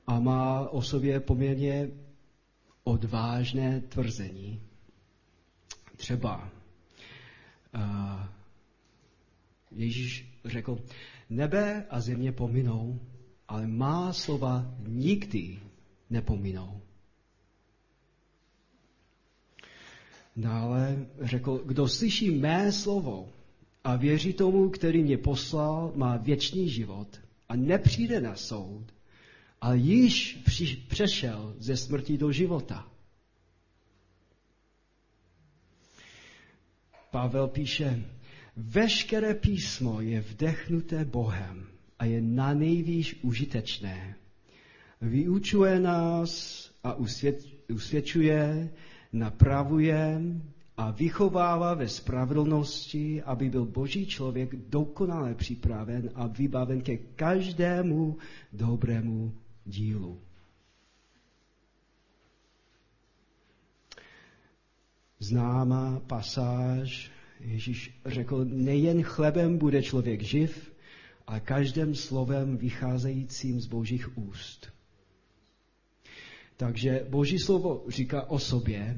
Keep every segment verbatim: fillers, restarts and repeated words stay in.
a má o sobě poměrně odvážné tvrzení. Třeba uh, Ježíš řekl, nebe a země pominou, ale má slova nikdy nepominou. Dále řekl, kdo slyší mé slovo a věří tomu, který mě poslal, má věčný život a nepřijde na soud, ale již přešel ze smrti do života. Pavel píše, veškeré písmo je vdechnuté Bohem a je nanejvýš užitečné. Vyučuje nás a usvědčuje, napravuje a vychovává ve spravedlnosti, aby byl Boží člověk dokonale připraven a vybaven ke každému dobrému dílu. Známá pasáž, Ježíš řekl, nejen chlebem bude člověk živ, ale každým slovem vycházejícím z Božích úst. Takže Boží slovo říká o sobě,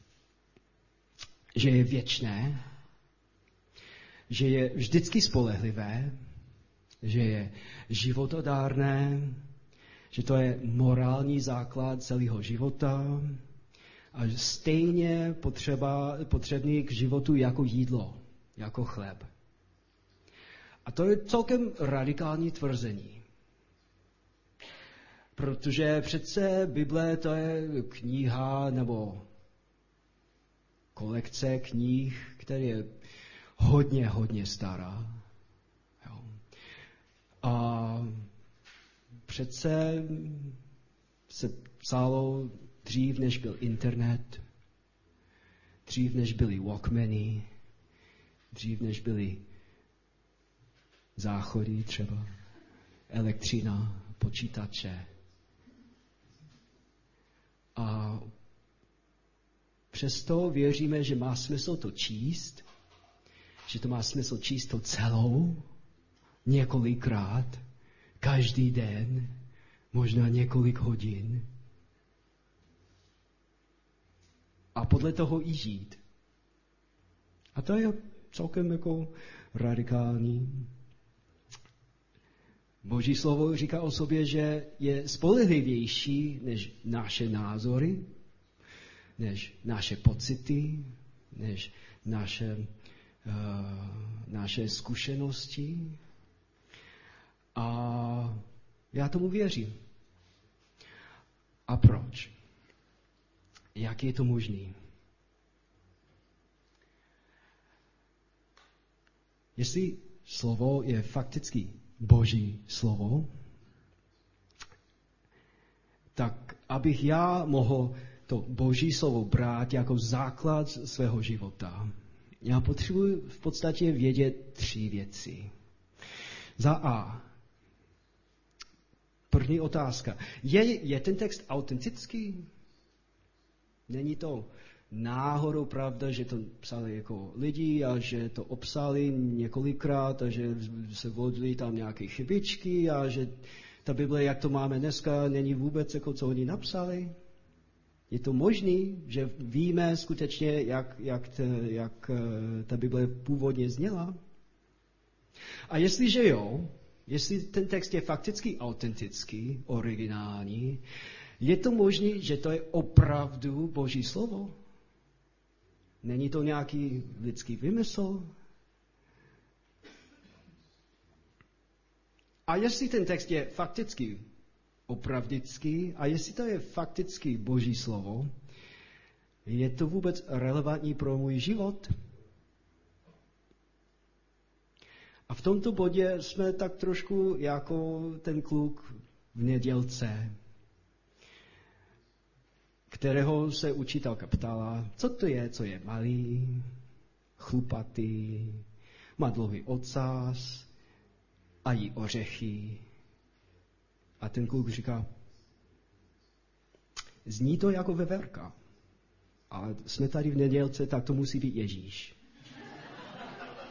že je věčné, že je vždycky spolehlivé, že je životodárné, že to je morální základ celého života a stejně potřeba, potřebný k životu jako jídlo, jako chléb. A to je celkem radikální tvrzení. Protože přece Bible to je kniha nebo kolekce knih, která je hodně, hodně stará. Jo. A přece se psalo dřív, než byl internet, dřív, než byly walkmany, dřív, než byly záchody třeba, elektřina, počítače. A přesto věříme, že má smysl to číst, že to má smysl číst to celou, několikrát, každý den, možná několik hodin. A podle toho i žít. A to je celkem jako radikální. Boží slovo říká o sobě, že je spolehlivější než naše názory, než naše pocity, než naše, uh, naše zkušenosti. A já tomu věřím. A proč? Jak je to možné? Jestli slovo je fakticky Boží slovo, tak abych já mohl to Boží slovo brát jako základ svého života, já potřebuji v podstatě vědět tři věci. Za A. První otázka. Je, je ten text autentický? Není to náhodou pravda, že to psali jako lidi a že to obsali několikrát a že se vodili tam nějaké chybičky a že ta Bible, jak to máme dneska, není vůbec jako co oni napsali? Je to možný, že víme skutečně, jak, jak, t, jak ta Bible původně zněla? A jestliže jo, jestli ten text je fakticky autentický, originální, je to možné, že to je opravdu Boží slovo? Není to nějaký lidský vymysl? A jestli ten text je fakticky opravdický a jestli to je fakticky Boží slovo, je to vůbec relevantní pro můj život? A v tomto bodě jsme tak trošku jako ten kluk v nedělce, kterého se učitelka ptala, co to je, co je malý, chlupatý, má dlouhý ocas a jí ořechy. A ten kluk říká, zní to jako veverka, ale jsme tady v nedělce, tak to musí být Ježíš.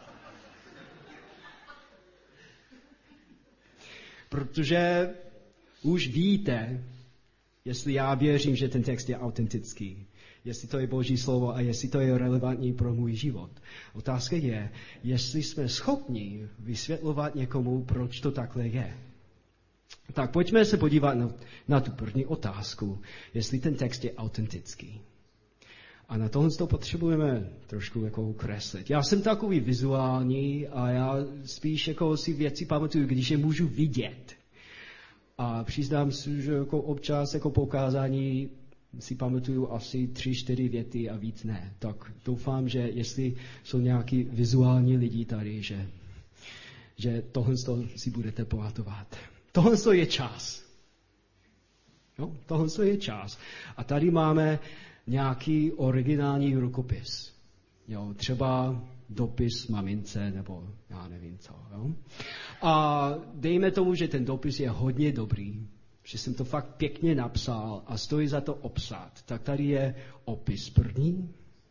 Protože už víte, jestli já věřím, že ten text je autentický, jestli to je Boží slovo a jestli to je relevantní pro můj život. Otázka je, jestli jsme schopni vysvětlovat někomu, proč to takhle je. Tak pojďme se podívat na, na tu první otázku, jestli ten text je autentický. A na tohle to potřebujeme trošku jako kreslit. Já jsem takový vizuální a já spíš jako si věci pamatuju, když je můžu vidět. A přiznám si, že jako občas jako poukázání si pamatuju asi tři, čtyři věty a víc ne. Tak doufám, že jestli jsou nějaký vizuální lidi tady, že, že tohle si budete pamatovat. Tohle je čas. Jo? Tohle je čas. A tady máme nějaký originální rukopis. Jo? Třeba dopis mamince, nebo já nevím co. Jo? A dejme tomu, že ten dopis je hodně dobrý, že jsem to fakt pěkně napsal a stojí za to obsat. Tak tady je opis první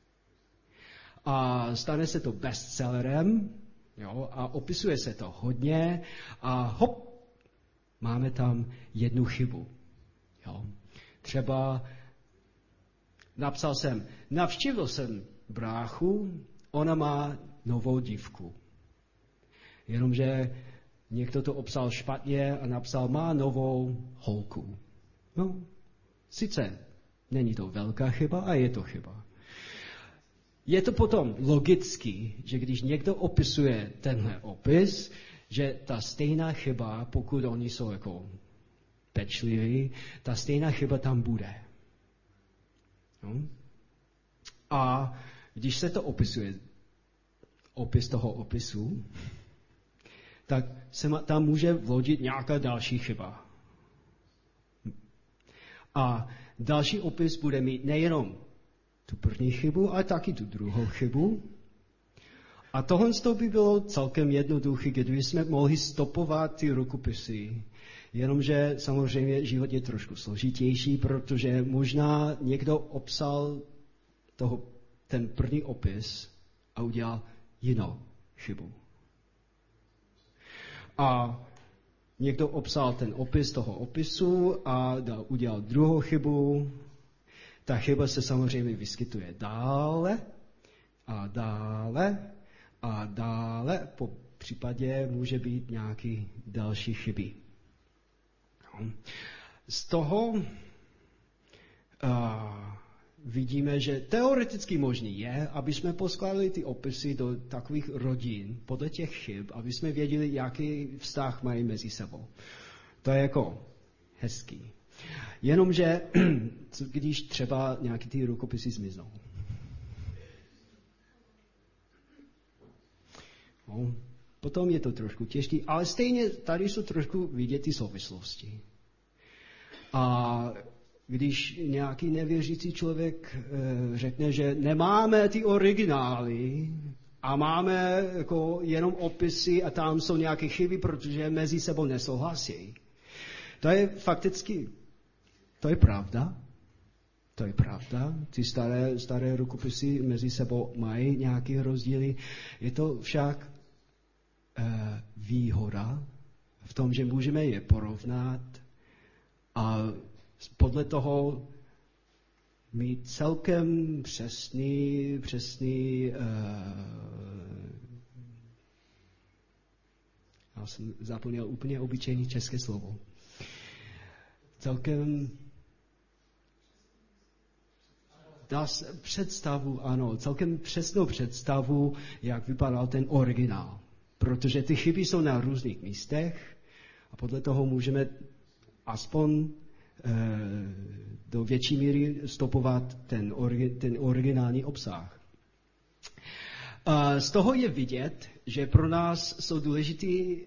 a stane se to bestsellerem, jo? A opisuje se to hodně a hop, máme tam jednu chybu. Jo? Třeba napsal jsem, navštívil jsem bráchu, ona má novou dívku. Jenomže někdo to obsal špatně a napsal, má novou holku. No, sice není to velká chyba a je to chyba. Je to potom logický, že když někdo opisuje tenhle opis, že ta stejná chyba, pokud oni jsou jako pečliví, ta stejná chyba tam bude. No? A když se to opisuje, opis toho opisu, tak se tam může vložit nějaká další chyba. A další opis bude mít nejenom tu první chybu, ale taky tu druhou chybu. A tohle by bylo celkem jednoduché, kdyby jsme mohli stopovat ty rukopisy. Jenomže samozřejmě život je trošku složitější, protože možná někdo obsal toho, ten první opis a udělal jinou chybu. A někdo obsal ten opis toho opisu a dal, udělal druhou chybu. Ta chyba se samozřejmě vyskytuje dále a dále a dále. Po případě může být nějaký další chyby. Z toho uh, vidíme, že teoreticky možný je, aby jsme poskládali ty opisy do takových rodin podle těch chyb, aby jsme věděli, jaký vztah mají mezi sebou. To je jako hezký. Jenomže, když třeba nějaký ty rukopisy zmiznou. No, potom je to trošku těžké, ale stejně tady jsou trošku vidět ty souvislosti. A když nějaký nevěřící člověk e, řekne, že nemáme ty originály a máme jako jenom opisy a tam jsou nějaké chyby, protože mezi sebou nesouhlasí. To je fakticky, to je pravda. To je pravda. Ty staré, staré rukopisy mezi sebou mají nějaké rozdíly. Je to však e, výhoda v tom, že můžeme je porovnat a podle toho mít celkem přesný, přesný uh, já jsem zapomněl úplně obyčejný české slovo. Celkem dá se představu, ano, celkem přesnou představu, jak vypadal ten originál. Protože ty chyby jsou na různých místech a podle toho můžeme aspoň do větší míry stopovat ten, origi, ten originální obsah. Z toho je vidět, že pro nás jsou důležitý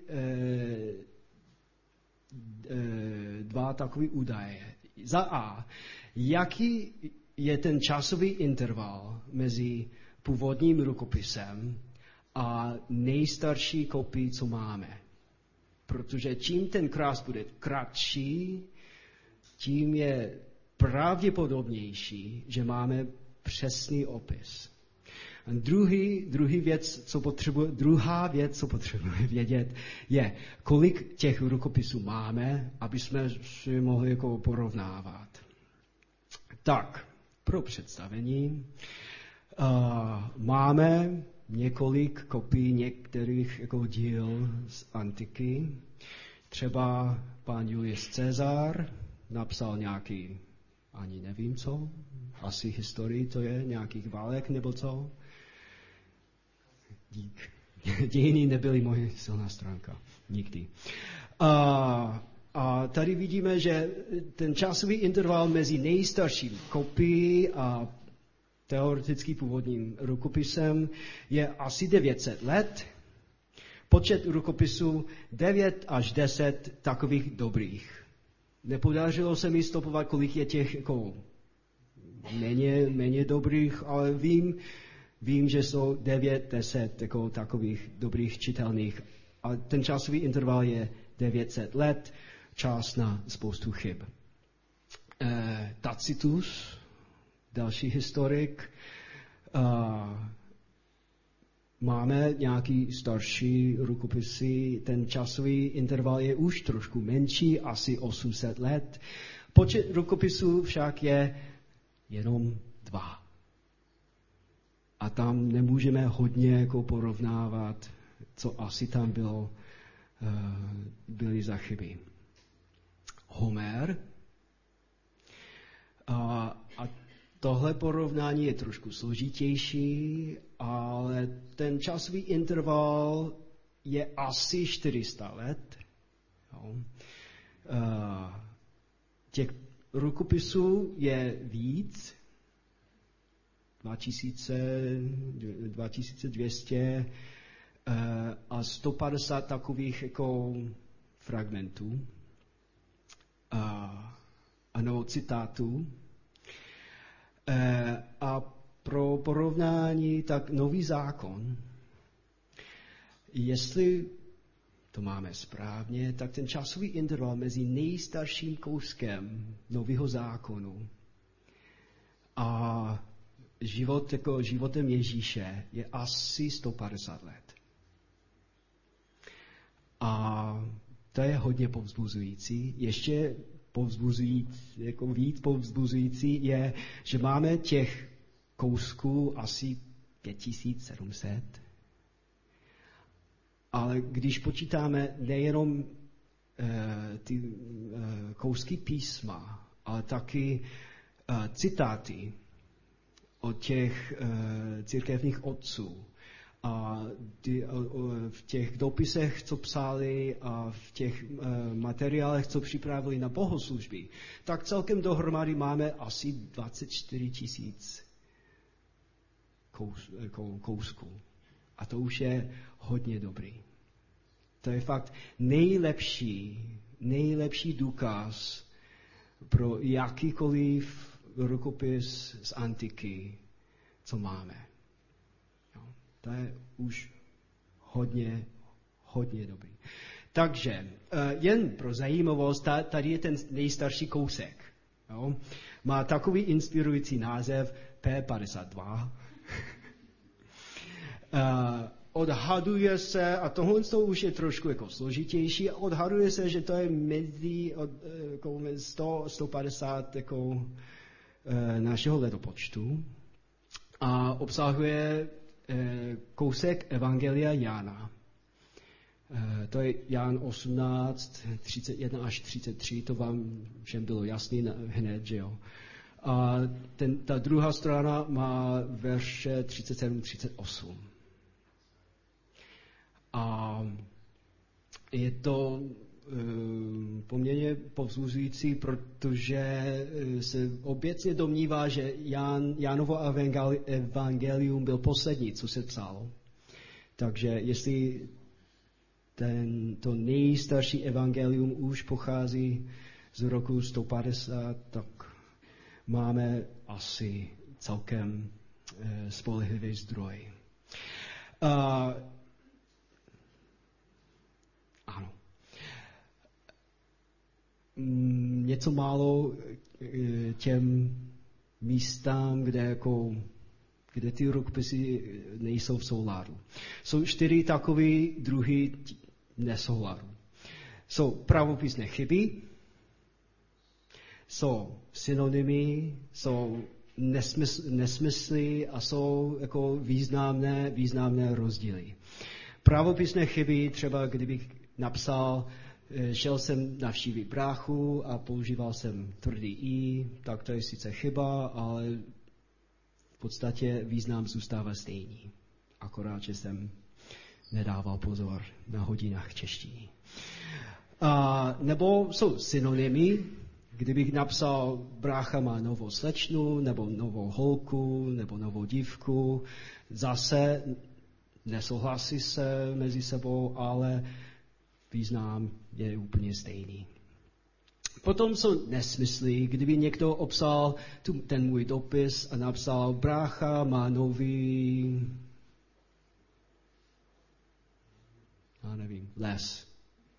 dva takové údaje. Za A, jaký je ten časový interval mezi původním rukopisem a nejstarší kopii, co máme. Protože čím ten krás bude kratší, tím je pravděpodobnější, že máme přesný opis. Druhý, druhý věc, co potřebuje, druhá věc, co potřebujeme vědět, je, kolik těch rukopisů máme, aby jsme si mohli jako porovnávat. Tak, pro představení uh, máme několik kopií některých jako díl z antiky. Třeba pán Julius Caesar napsal nějaký, ani nevím co, asi historii to je, nějakých válek nebo co. Dík. Dějiny nebyly moje silná stránka. Nikdy. A, a tady vidíme, že ten časový interval mezi nejstarším kopií a teoreticky původním rukopisem je asi devět set let. Počet rukopisů devět až deset takových dobrých. Nepodařilo se mi stopovat, kolik je těch jako méně, méně dobrých, ale vím, vím, že jsou devět, deset jako takových dobrých čitelných. A ten časový interval je devět set let, čas na spoustu chyb. E, Tacitus, další historik, a máme nějaký starší rukopisy, ten časový interval je už trošku menší, asi osm set let. Počet rukopisů však je jenom dva. A tam nemůžeme hodně jako porovnávat, co asi tam bylo, byly za chyby. Homer. A, a tohle porovnání je trošku složitější, ale ten časový interval je asi čtyři sta let. Jo. Těch rukopisů je víc, dva tisíce dvě stě a sto padesát takových jako fragmentů a, a nebo citátů. A pro porovnání, tak Nový zákon, jestli to máme správně, tak ten časový interval mezi nejstarším kouskem Nového zákonu a život, jako životem Ježíše je asi sto padesát let. A to je hodně povzbuzující. Ještě povzbuzující, jako víc povzbuzující je, že máme těch kousků asi pět tisíc sedm set. Ale když počítáme nejenom e, ty e, kousky písma, ale taky e, citáty od těch e, církevních otců, a ty, v těch dopisech, co psali, a v těch uh, materiálech, co připravili na bohoslužby, tak celkem dohromady máme asi dvacet čtyři tisíc kous, kousků. A to už je hodně dobrý. To je fakt nejlepší, nejlepší důkaz pro jakýkoliv rukopis z antiky, co máme. To je už hodně, hodně dobrý. Takže jen pro zajímavost, tady je ten nejstarší kousek. Jo? Má takový inspirující název P padesát dva. Odhaduje se, a tohle už je trošku jako složitější, odhaduje se, že to je mezi od, jako sto až sto padesát jako, našeho letopočtu a obsahuje kousek Evangelia Jána. To je Jan osmnáct, třicet jedna až třicet tři, to vám všem bylo jasný hned, že jo. A ten, ta druhá strana má verše třicet sedm třicet osm. A je to e, poměrně povzbuzující, protože se obecně domnívá, že Jan, Jánovo evangelium byl poslední, co se psalo. Takže jestli ten, to nejstarší evangelium už pochází z roku sto padesát, tak máme asi celkem e, spolehlivý zdroj. A, ano. Něco málo těm místám, kde jako kde ty rukpisy nejsou v souladu. Jsou čtyři takové druhy nesouladu. Jsou pravopisné chyby, jsou synonymy, jsou nesmysl, nesmysly a jsou jako významné, významné rozdíly. Pravopisné chyby, třeba kdybych napsal, šel jsem navštívit bráchu a používal jsem tvrdý i, tak to je sice chyba, ale v podstatě význam zůstává stejný. Akorát, že jsem nedával pozor na hodinách češtiny. A, nebo jsou synonymy, kdybych napsal, brácha má novou slečnu, nebo novou holku, nebo novou dívku, zase nesouhlasí se mezi sebou, ale význam je úplně stejný. Potom jsou nesmysly, kdyby někdo obsal tu, ten můj dopis a napsal, brácha má nový, já nevím, les.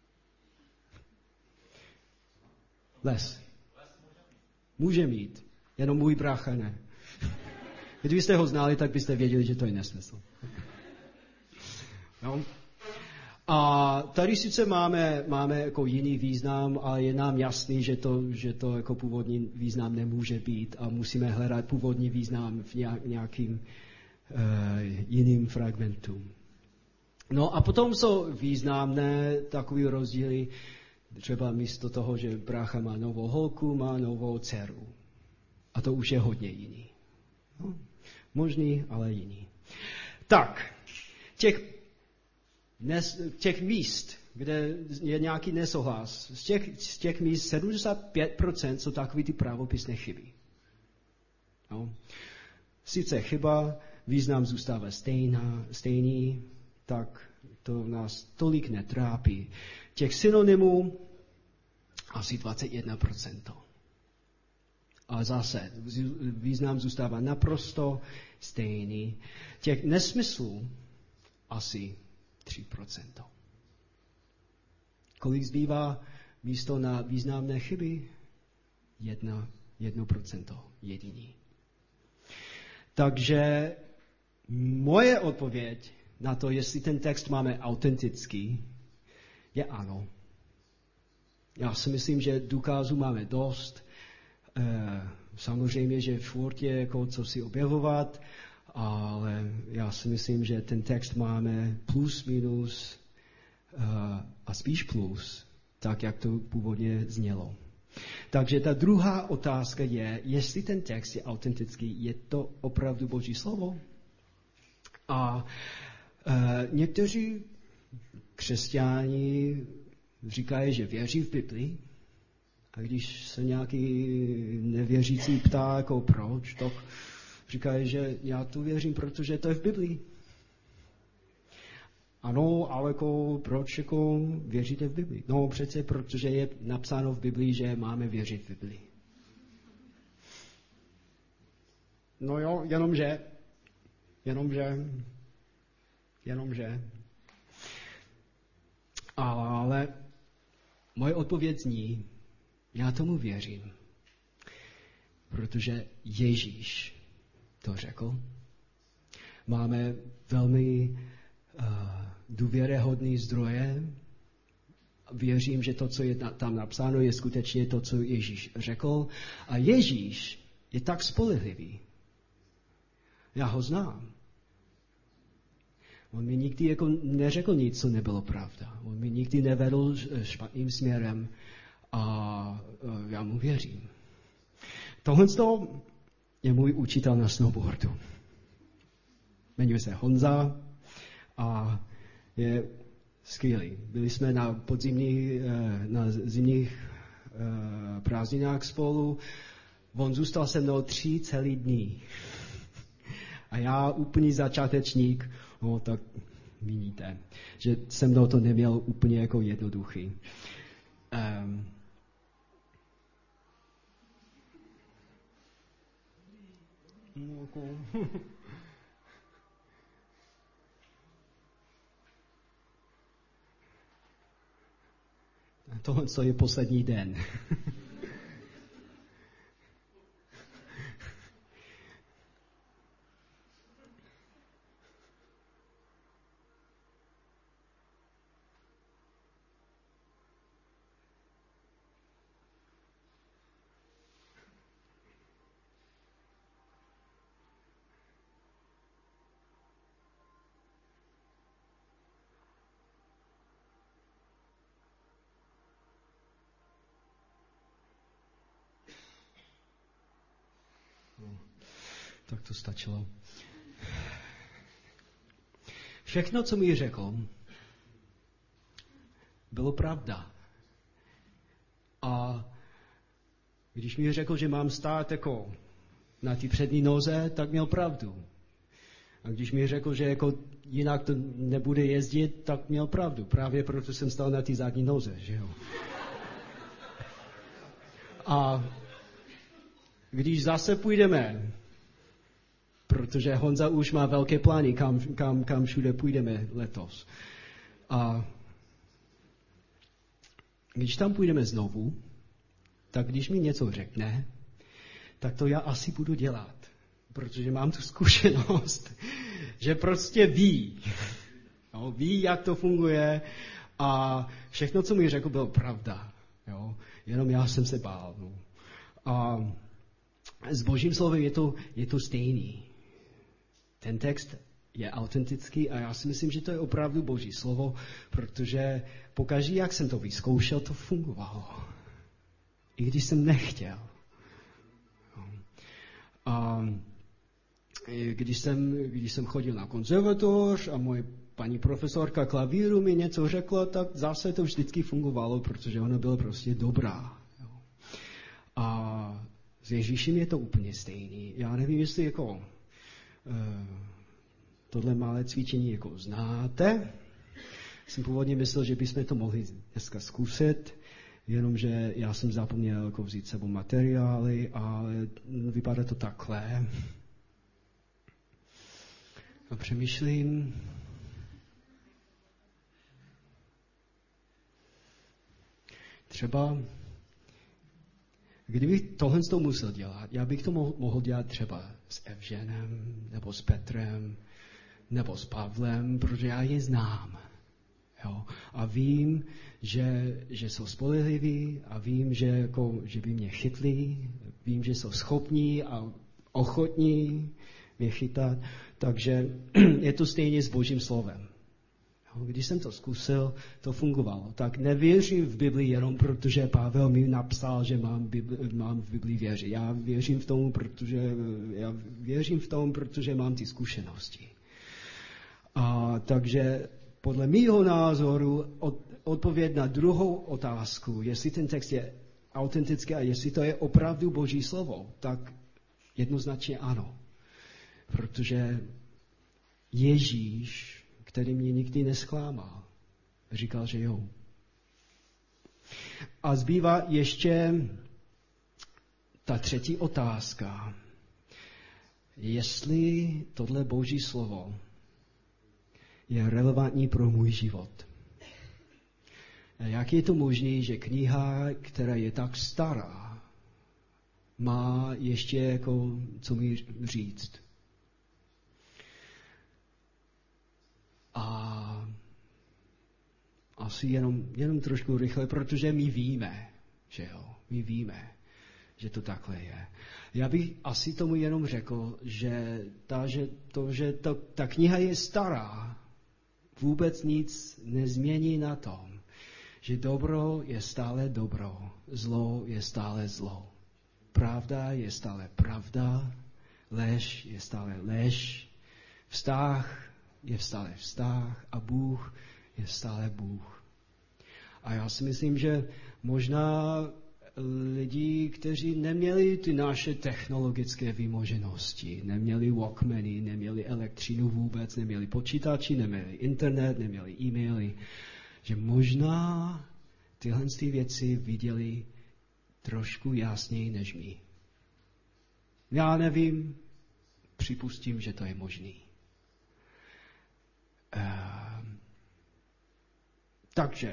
Les. Může mít, jenom můj brácha ne. Kdybyste ho znali, tak byste věděli, že to je nesmysl. No. A tady sice máme, máme jako jiný význam, ale je nám jasný, že to, že to jako původní význam nemůže být a musíme hledat původní význam v nějakým uh, jiným fragmentu. No a potom jsou významné takové rozdíly, třeba místo toho, že brácha má novou holku, má novou dceru. A to už je hodně jiný. No, možný, ale jiný. Tak, těch Nes, těch míst, kde je nějaký nesouhlas, z těch, z těch míst sedmdesát pět procent jsou takové ty pravopisné chyby. No. Sice chyba, význam zůstává stejná, stejný, tak to nás tolik netrápí. Těch synonymů asi dvacet jedna procent. A zase význam zůstává naprosto stejný. Těch nesmyslů asi tři procenta. Kolik zbývá místo na významné chyby? Jedna, jedno procento jediný. Takže moje odpověď na to, jestli ten text máme autentický, je ano. Já si myslím, že důkazů máme dost. Samozřejmě, že furt je jako co si objevovat, ale já si myslím, že ten text máme plus, minus uh, a spíš plus, tak jak to původně znělo. Takže ta druhá otázka je, jestli ten text je autentický, je to opravdu Boží slovo? A uh, někteří křesťáni říkají, že věří v Biblii, a když se nějaký nevěřící ptá, jako proč, tak říkají, že já tu věřím, protože to je v Biblii. Ano, ale jako, proč jako věříte v Biblii? No přece, protože je napsáno v Biblii, že máme věřit v Biblii. No jo, jenomže, jenomže, jenomže. Ale moje odpověď zní, já tomu věřím, protože Ježíš to řekl. Máme velmi uh, důvěryhodné zdroje. Věřím, že to, co je tam napsáno, je skutečně to, co Ježíš řekl. A Ježíš je tak spolehlivý. Já ho znám. On mi nikdy jako neřekl nic, co nebylo pravda. On mi nikdy nevedl špatným směrem a uh, já mu věřím. Tohle je můj učitel na snowboardu. Jmenuje se Honza a je skvělý. Byli jsme na podzimních, na zimních prázdninách spolu. On zůstal se mnou tři celý dní. A já úplný začátečník, no tak vidíte, že se mnou to neměl úplně jako jednoduchý. Um, Tohle je poslední den. Tak to stačilo. Všechno, co mi řekl, bylo pravda. A když mi řekl, že mám stát jako na té přední noze, tak měl pravdu. A když mi řekl, že jako jinak to nebude jezdit, tak měl pravdu. Právě proto jsem stál na té zadní noze, že jo. A když zase půjdeme, protože Honza už má velké plány, kam, kam, kam všude půjdeme letos. A když tam půjdeme znovu, tak když mi něco řekne, tak to já asi budu dělat. Protože mám tu zkušenost, že prostě ví. Jo, ví, jak to funguje a všechno, co mi řekl, bylo pravda. Jo, jenom já jsem se bál. No. A s Božím slovem je to, je to stejný. Ten text je autentický a já si myslím, že to je opravdu Boží slovo, protože pokaždé, jak jsem to vyzkoušel, to fungovalo. I když jsem nechtěl. A když jsem, když jsem chodil na konzervatoř a moje paní profesorka klavíru mi něco řekla, tak zase to vždycky fungovalo, protože ona byla prostě dobrá. A s Ježíšem je to úplně stejný. Já nevím, jestli jako uh, tohle malé cvičení jako znáte. Jsem původně myslel, že bychom to mohli dneska zkusit, jenomže já jsem zapomněl jako vzít sebou materiály a vypadá to takhle. A přemýšlím, třeba, kdybych tohle to musel dělat, já bych to mohl, mohl dělat třeba s Evženem, nebo s Petrem, nebo s Pavlem, protože já je znám. Jo? A vím, že, že jsou spolehliví a vím, že, jako, že by mě chytli, vím, že jsou schopní a ochotní mě chytat, takže je to stejně s Božím slovem. Když jsem to zkusil, to fungovalo. Tak nevěřím v Bibli jenom protože Pavel mi napsal, že mám, Bibli, mám v Bibli věřit. Já věřím v tomu, protože, já věřím v tom, protože mám ty zkušenosti. A takže podle mýho názoru od, odpověď na druhou otázku, jestli ten text je autentický a jestli to je opravdu Boží slovo, tak jednoznačně ano. Protože Ježíš, který mě nikdy nesklámal, říkal, že jo. A zbývá ještě ta třetí otázka. Jestli tohle Boží slovo je relevantní pro můj život. Jak je to možné, že kniha, která je tak stará, má ještě jako co mi říct? A asi jenom, jenom trošku rychle, protože my víme, že jo, my víme, že to takhle je. Já bych asi tomu jenom řekl, že, ta, že, to, že to, ta kniha je stará, vůbec nic nezmění na tom, že dobro je stále dobro, zlo je stále zlo. Pravda je stále pravda, lež je stále lež, vztah je stále vztah a Bůh je stále Bůh. A já si myslím, že možná lidi, kteří neměli ty naše technologické výmoženosti, neměli walkmany, neměli elektřinu vůbec, neměli počítači, neměli internet, neměli e-maily, že možná tyhle ty věci viděli trošku jasněji než my. Já nevím, připustím, že to je možný. Uh, takže,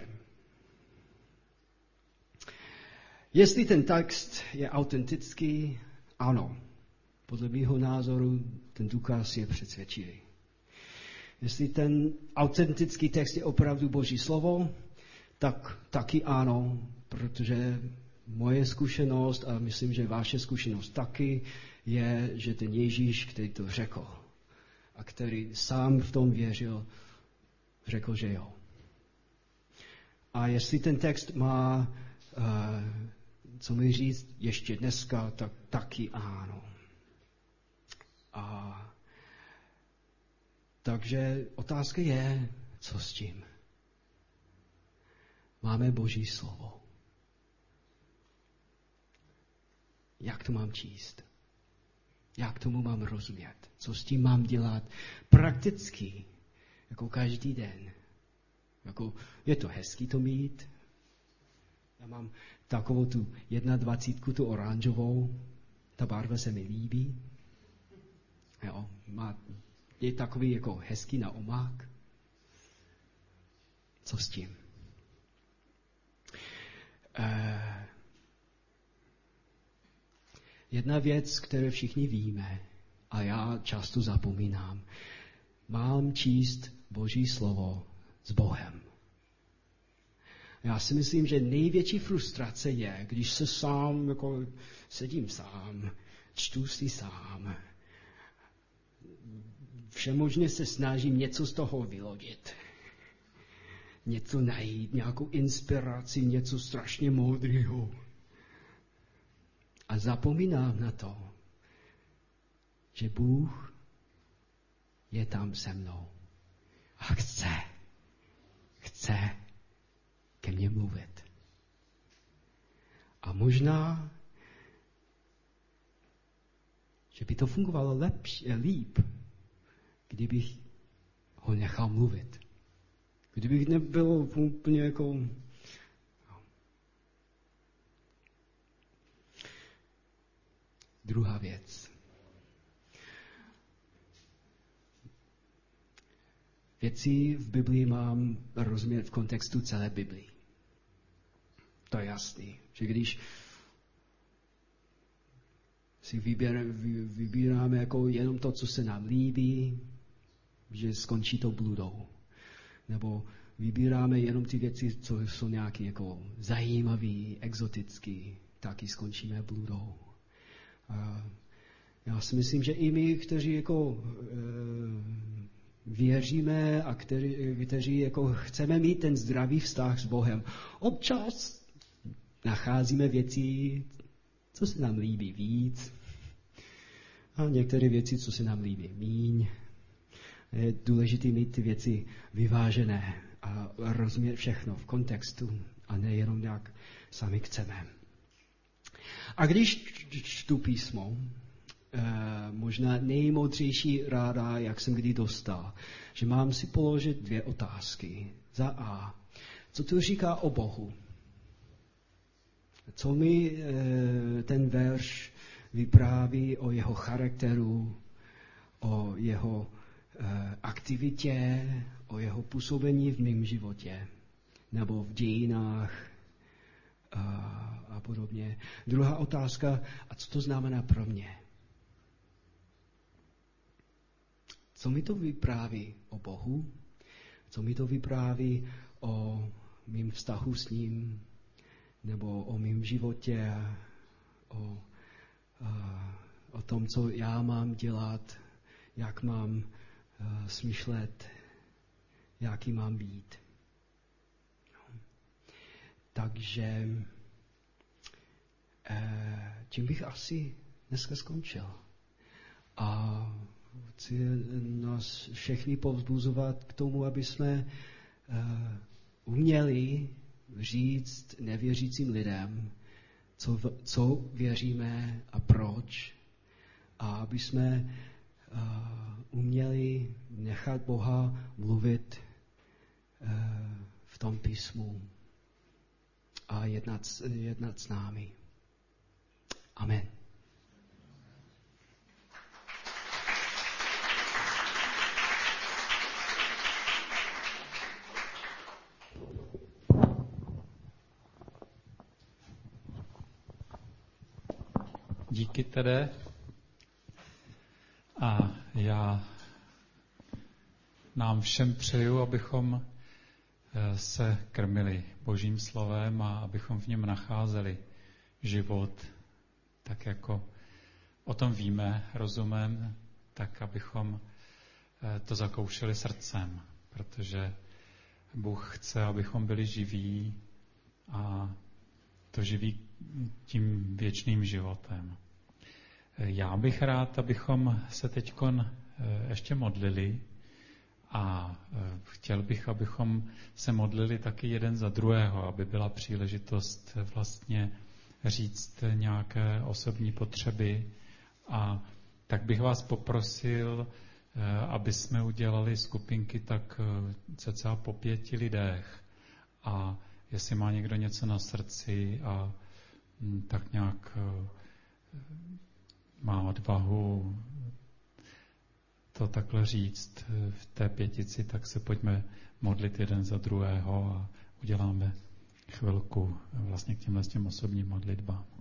jestli ten text je autentický, ano. Podle mého názoru ten důkaz je přesvědčivý. Jestli ten autentický text je opravdu Boží slovo, tak taky ano, protože moje zkušenost, a myslím, že vaše zkušenost taky, je, že ten Ježíš, který to řekl, a který sám v tom věřil, řekl, že jo. A jestli ten text má, uh, co mi říct, ještě dneska, tak taky ano. A takže otázka je, co s tím? Máme Boží slovo. Jak to mám číst? Jak tomu mám rozumět? Co s tím mám dělat prakticky, jako každý den? Jako, je to hezký to mít. Já mám takovou tu jednadvacítku, tu oranžovou. Ta barva se mi líbí. Jo, má, je takový jako hezký na omák. Co s tím? Eh, jedna věc, kterou všichni víme, a já často zapomínám, mám číst Boží slovo s Bohem. Já si myslím, že největší frustrace je, když se sám, jako sedím sám, čtu si sám. Všemožně se snažím něco z toho vylodit. Něco najít, nějakou inspiraci, něco strašně moudrého. A zapomínám na to, že Bůh je tam se mnou. A chce, chce ke mně mluvit. A možná, že by to fungovalo lepší, líp, kdybych ho nechal mluvit. Kdybych nebyl úplně jako... Druhá věc. Věci v Biblii mám rozumět v kontextu celé Biblii. To je jasný, že když si vybíráme, vybíráme jako jenom to, co se nám líbí, že skončí to bludou. Nebo vybíráme jenom ty věci, co jsou nějaké jako zajímavé, exotické, taky skončíme bludou. A já si myslím, že i my, kteří jako e, věříme a kteří, kteří jako chceme mít ten zdravý vztah s Bohem, občas nacházíme věci, co se nám líbí víc, a některé věci, co se nám líbí míň. Je důležité mít ty věci vyvážené a rozumět všechno v kontextu a nejenom jak sami chceme. A když čtu písmo, eh, možná nejmoudřejší ráda, jak jsem kdy dostal, že mám si položit dvě otázky. Za A, co to říká o Bohu? Co mi eh, ten verš vypráví o jeho charakteru, o jeho eh, aktivitě, o jeho působení v mém životě, nebo v dějinách a, a podobně. Druhá otázka, a co to znamená pro mě? Co mi to vypráví o Bohu? Co mi to vypráví o mým vztahu s ním? Nebo o mém životě? O, a, o tom, co já mám dělat? Jak mám a, smýšlet? Jaký mám být? Takže eh, tím bych asi dneska skončil. A chci nás všechny povzbuzovat k tomu, aby jsme eh, uměli říct nevěřícím lidem, co, co věříme a proč. A aby jsme eh, uměli nechat Boha mluvit eh, v tom písmu a jednat, jednat s námi. Amen. Díky tedy. A já nám všem přeju, abychom se krmili Božím slovem a abychom v něm nacházeli život, tak jako o tom víme, rozumem, tak abychom to zakoušeli srdcem, protože Bůh chce, abychom byli živí a to živí tím věčným životem. Já bych rád, abychom se teďkon ještě modlili a chtěl bych, abychom se modlili taky jeden za druhého, aby byla příležitost vlastně říct nějaké osobní potřeby. A tak bych vás poprosil, aby jsme udělali skupinky tak cca po pěti lidech. A jestli má někdo něco na srdci a tak nějak má odvahu to takhle říct v té pětici, tak se pojďme modlit jeden za druhého a uděláme chvilku vlastně k těmhle těm osobním modlitbám.